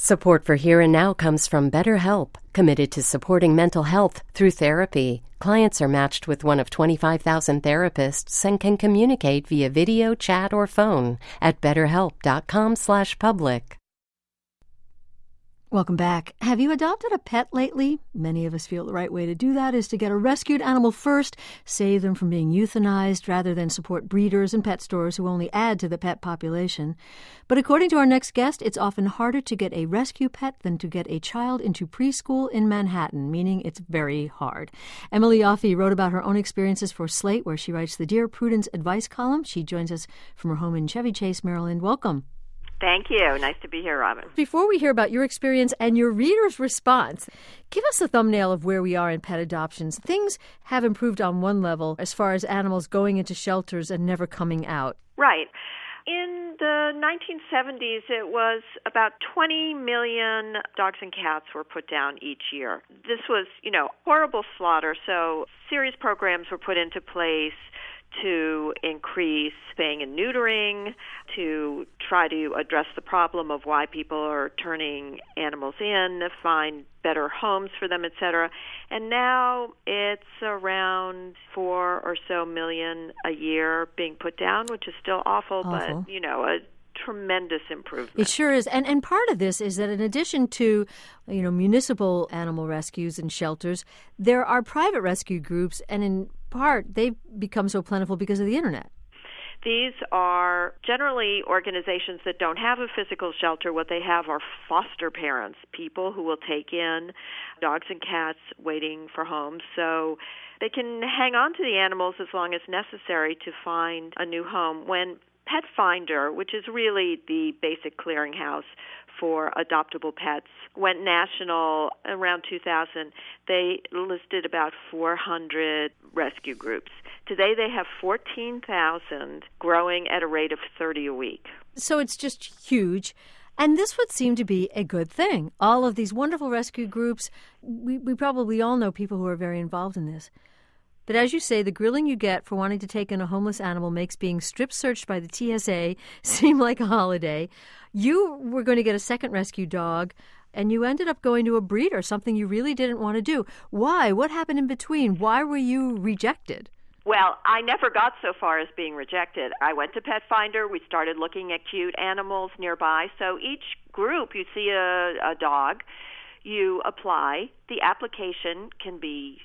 Support for Here and Now comes from BetterHelp, committed to supporting mental health through therapy. Clients are matched with one of 25,000 therapists and can communicate via video, chat, or phone at betterhelp.com/public. Welcome back. Have you adopted a pet lately? Many of us feel the right way to do that is to get a rescued animal first, save them from being euthanized, rather than support breeders and pet stores who only add to the pet population. But according to our next guest, it's often harder to get a rescue pet than to get a child into preschool in Manhattan, meaning it's very hard. Emily Yoffe wrote about her own experiences for Slate, where she writes the Dear Prudence advice column. She joins us from her home in Chevy Chase, Maryland. Welcome. Thank you. Nice to be here, Robin. Before we hear about your experience and your reader's response, give us a thumbnail of where we are in pet adoptions. Things have improved on one level as far as animals going into shelters and never coming out. Right. In the 1970s, it was about 20 million dogs and cats were put down each year. This was, horrible slaughter, so serious programs were put into place to increase spaying and neutering, to try to address the problem of why people are turning animals in, find better homes for them, etc. And now it's around 4 or so million a year being put down, which is still awful. But, a tremendous improvement. It sure is. And part of this is that in addition to, municipal animal rescues and shelters, there are private rescue groups, and in part they've become so plentiful because of the internet. These are generally organizations that don't have a physical shelter. What they have are foster parents, people who will take in dogs and cats waiting for homes. So they can hang on to the animals as long as necessary to find a new home. When Pet Finder, which is really the basic clearinghouse for adoptable pets, went national around 2000, they listed about 400 rescue groups. Today they have 14,000, growing at a rate of 30 a week. So it's just huge. And this would seem to be a good thing. All of these wonderful rescue groups, we probably all know people who are very involved in this. But as you say, the grilling you get for wanting to take in a homeless animal makes being strip-searched by the TSA seem like a holiday. You were going to get a second rescue dog, and you ended up going to a breeder, something you really didn't want to do. Why? What happened in between? Why were you rejected? Well, I never got so far as being rejected. I went to Pet Finder. We started looking at cute animals nearby. So each group, you see a dog, you apply. The application can be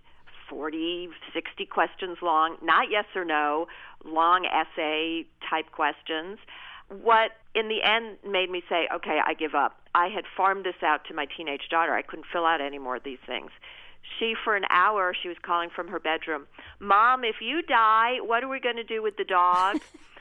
40, 60 questions long, not yes or no, long essay type questions. What in the end made me say, okay, I give up. I had farmed this out to my teenage daughter. I couldn't fill out any more of these things. For an hour, she was calling from her bedroom, Mom, if you die, what are we going to do with the dog?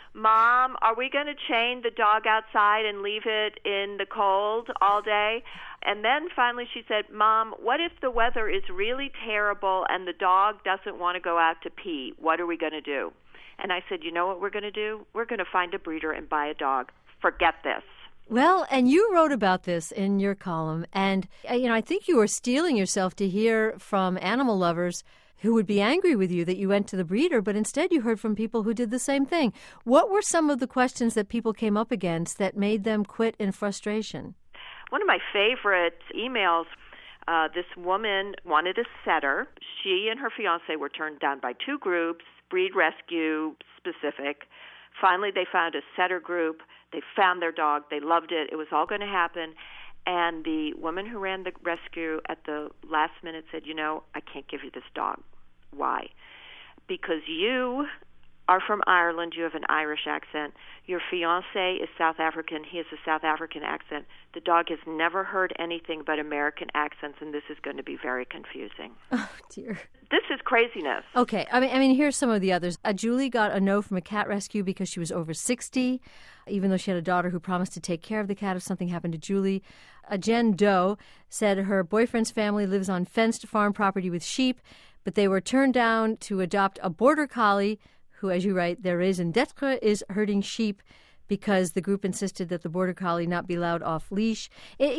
Mom, are we going to chain the dog outside and leave it in the cold all day? And then finally she said, Mom, what if the weather is really terrible and the dog doesn't want to go out to pee? What are we going to do? And I said, you know what we're going to do? We're going to find a breeder and buy a dog. Forget this. Well, and you wrote about this in your column, and I think you were steeling yourself to hear from animal lovers who would be angry with you that you went to the breeder, but instead you heard from people who did the same thing. What were some of the questions that people came up against that made them quit in frustration? One of my favorite emails, this woman wanted a setter. She and her fiancé were turned down by two groups, breed rescue specific. Finally, they found a setter group. They found their dog. They loved it. It was all going to happen. And the woman who ran the rescue at the last minute said, I can't give you this dog. Why? Because you are from Ireland. You have an Irish accent. Your fiancé is South African. He has a South African accent. The dog has never heard anything but American accents, and this is going to be very confusing. Oh, dear. This is craziness. Okay. I mean, here's some of the others. Julie got a no from a cat rescue because she was over 60, even though she had a daughter who promised to take care of the cat if something happened to Julie. Jen Doe said her boyfriend's family lives on fenced farm property with sheep, but they were turned down to adopt a border collie who, as you write, their raison d'etre is herding sheep because the group insisted that the border collie not be allowed off leash.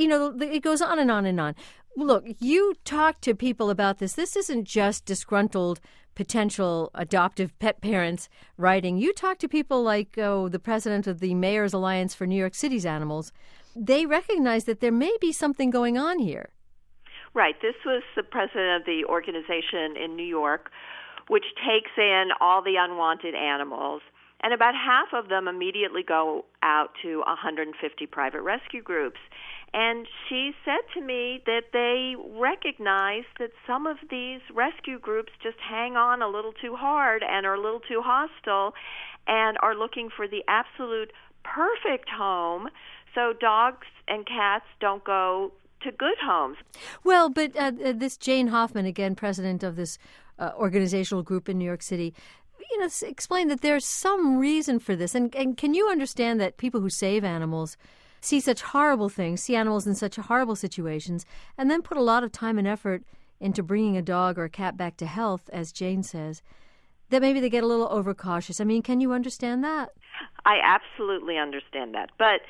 It goes on and on and on. Look, you talk to people about this. This isn't just disgruntled potential adoptive pet parents writing. You talk to people like the president of the Mayor's Alliance for New York City's Animals, they recognize that there may be something going on here. Right. This was the president of the organization in New York, which takes in all the unwanted animals, and about half of them immediately go out to 150 private rescue groups. And she said to me that they recognize that some of these rescue groups just hang on a little too hard and are a little too hostile and are looking for the absolute perfect home so dogs and cats don't go to good homes. Well, but this Jane Hoffman, again, president of this organizational group in New York City, explained that there's some reason for this. And can you understand that people who save animals see such horrible things, see animals in such horrible situations, and then put a lot of time and effort into bringing a dog or a cat back to health, as Jane says, that maybe they get a little overcautious? I mean, can you understand that? I absolutely understand that. But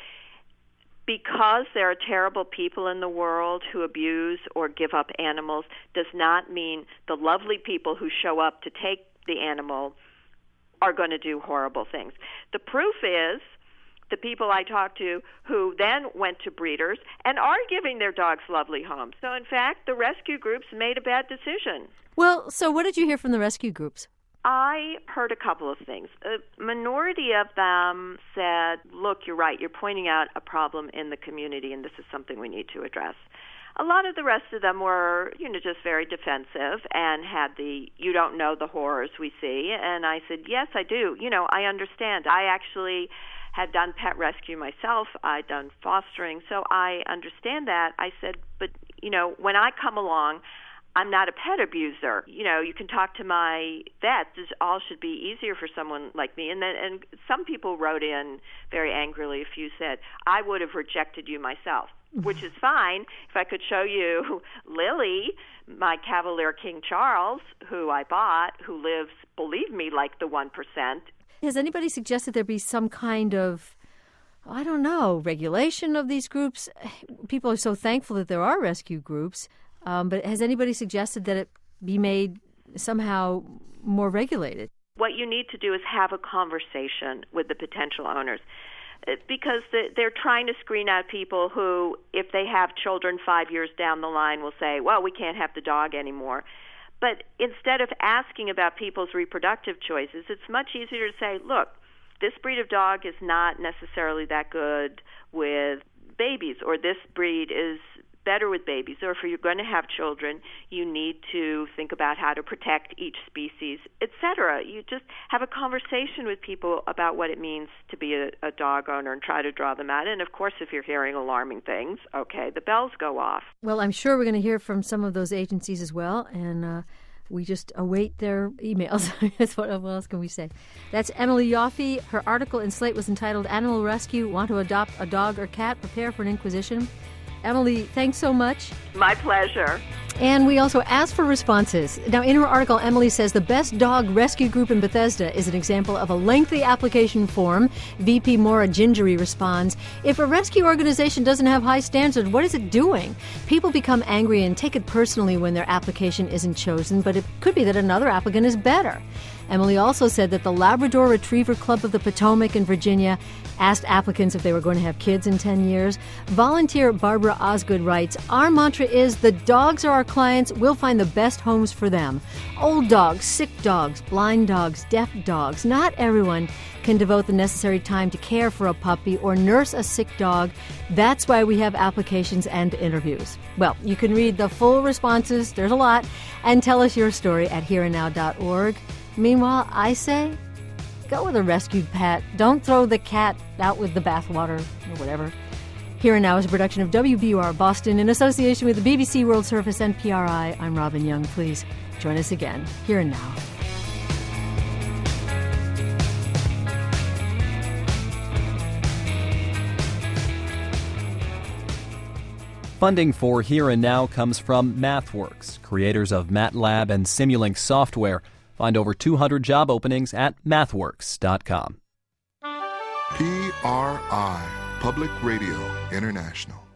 because there are terrible people in the world who abuse or give up animals does not mean the lovely people who show up to take the animal are going to do horrible things. The proof is the people I talked to who then went to breeders and are giving their dogs lovely homes. So, in fact, the rescue groups made a bad decision. Well, so what did you hear from the rescue groups? I heard a couple of things. A minority of them said, look, you're right. You're pointing out a problem in the community, and this is something we need to address. A lot of the rest of them were, just very defensive and had the, you don't know the horrors we see. And I said, yes, I do. I understand. I actually had done pet rescue myself. I'd done fostering, so I understand that. I said, but, when I come along, I'm not a pet abuser. You can talk to my vet. This all should be easier for someone like me. And some people wrote in very angrily. A few said, I would have rejected you myself, which is fine. If I could show you Lily, my Cavalier King Charles, who I bought, who lives, believe me, like the 1%. Has anybody suggested there be some kind of, regulation of these groups? People are so thankful that there are rescue groups. But has anybody suggested that it be made somehow more regulated? What you need to do is have a conversation with the potential owners, because they're trying to screen out people who, if they have children 5 years down the line, will say, well, we can't have the dog anymore. But instead of asking about people's reproductive choices, it's much easier to say, look, this breed of dog is not necessarily that good with babies, or this breed is better with babies, or if you're going to have children, you need to think about how to protect each species, etc. You just have a conversation with people about what it means to be a dog owner and try to draw them out. And, of course, if you're hearing alarming things, okay, the bells go off. Well, I'm sure we're going to hear from some of those agencies as well, and we just await their emails. What else can we say? That's Emily Yoffe. Her article in Slate was entitled Animal Rescue, Want to Adopt a Dog or Cat? Prepare for an Inquisition. Emily, thanks so much. My pleasure. And we also asked for responses. Now, in her article, Emily says the Best Dog Rescue Group in Bethesda is an example of a lengthy application form. VP Maura Gingery responds, if a rescue organization doesn't have high standards, what is it doing? People become angry and take it personally when their application isn't chosen, but it could be that another applicant is better. Emily also said that the Labrador Retriever Club of the Potomac in Virginia asked applicants if they were going to have kids in 10 years. Volunteer Barbara Osgood writes, our mantra is the dogs are our clients. We'll find the best homes for them. Old dogs, sick dogs, blind dogs, deaf dogs. Not everyone can devote the necessary time to care for a puppy or nurse a sick dog. That's why we have applications and interviews. Well, you can read the full responses, there's a lot, and tell us your story at hereandnow.org. Meanwhile, I say, go with a rescued pet. Don't throw the cat out with the bathwater or whatever. Here and Now is a production of WBUR Boston in association with the BBC World Service and PRI. I'm Robin Young. Please join us again. Here and Now. Funding for Here and Now comes from MathWorks, creators of MATLAB and Simulink software. Find over 200 job openings at mathworks.com. PRI, Public Radio International.